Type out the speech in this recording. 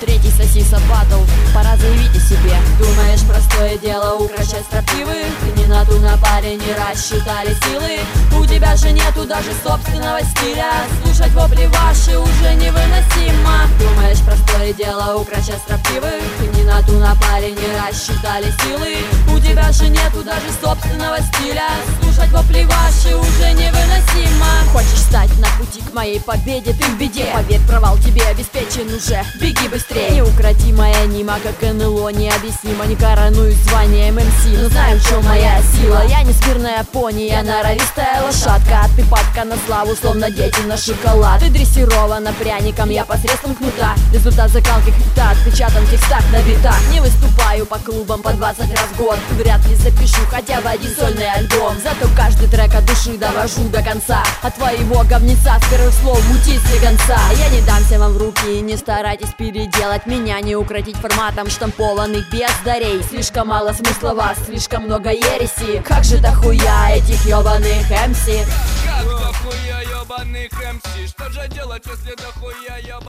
третий сосиса батл, пора заявить о себе. Думаешь, простое дело укращать строптивых? Не на ту напали, не рассчитали силы. У тебя же нету даже собственного стиля. Слушать вопли ваши уже невыносимо. Думаешь, простое дело укращать строптивых? Не на ту напали, не рассчитали силы. У тебя же нету даже собственного стиля. Слушать вопли ваши уже невыносимо. Хочешь стать на пути к моей победе, ты в беде. Поверь, провал тебе обеспечен уже, беги быстрее. Неукротимая нима, как НЛО, необъяснимо. Не коронуюсь званием МС, но знаю, в чем моя сила. Я не смирная пони, я норовистая лошадка. А ты падка на славу, словно дети на шоколад. Ты дрессирована пряником, я посредством кнута. Результат закалки хита, отпечатан в текстах на битах. Не выступаю по клубам по 20 раз в год. Вряд ли запишу хотя бы один сольный альбом. Зато каждый трек от души довожу до конца. От твоего говнеца с первых слов мутить слегонца. Я не дамся вам в руки и не старайтесь переделать меня. Не укротить форматом штампованных бездарей. Слишком мало смысла вас, слишком много ереси. Как же дохуя этих ёбаных МС? Как дохуя ёбаных МС? Что же делать, если дохуя ёбаных?